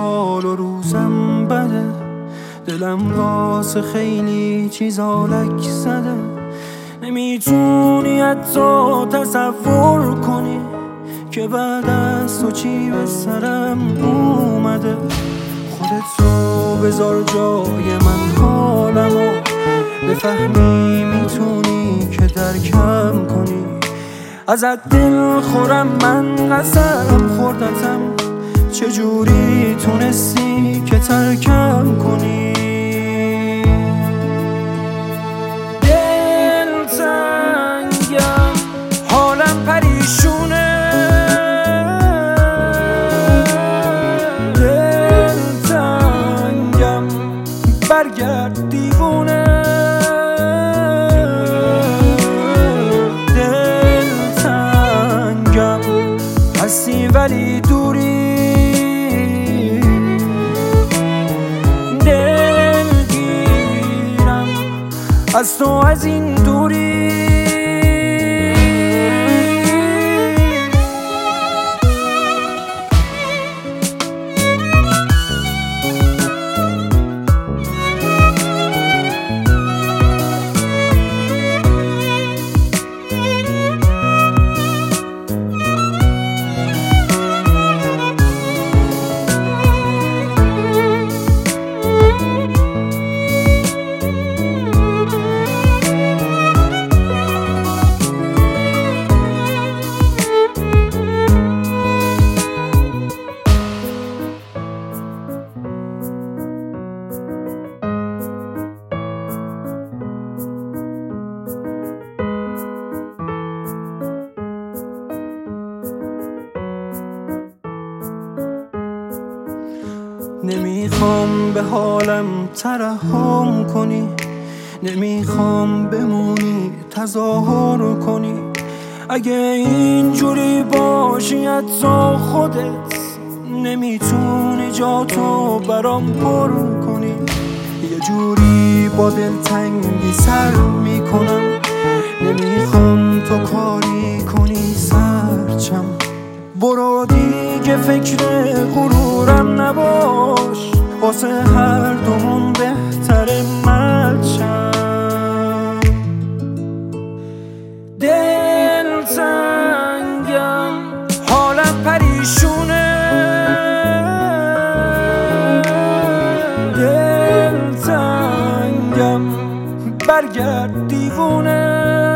حال و روزم بده، دلم واسه خیلی چیزا لک زده. نمیتونی حتی تصور کنی که بعد از تو چی به سرم اومده. خودتو بذار جای من، حالمو بفهمی، میتونی که درکم کنی. ازت دل خورم، من قسم خوردتم، چجوری تونستی که ترکم کنی. دل تنگم، حالم پریشونه، دل تنگم، برگرد دیوونه. دل تنگم، هستی ولی دوری، دلگیرم از تو، از این دوری. نمیخوام به حالم ترحم کنی، نمیخوام بمونی تظاهر کنی. اگه اینجوری باشی حتی خودت نمیتونی جاتو برام پر کنی. یه جوری با دلتنگی سر میکنم، نمیخوام تو کاری کنی سرچم. برو دیگه فکر غرورم نباش، واسه هر دومون بهتره ملچم. دل تنگم، حالم پریشونه، دل تنگم، برگرد دیوونه.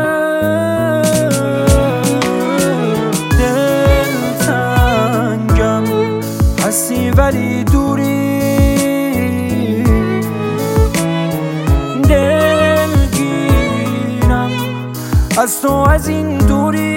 هستی ولی دوری، دلگیرم از تو، از این دوری.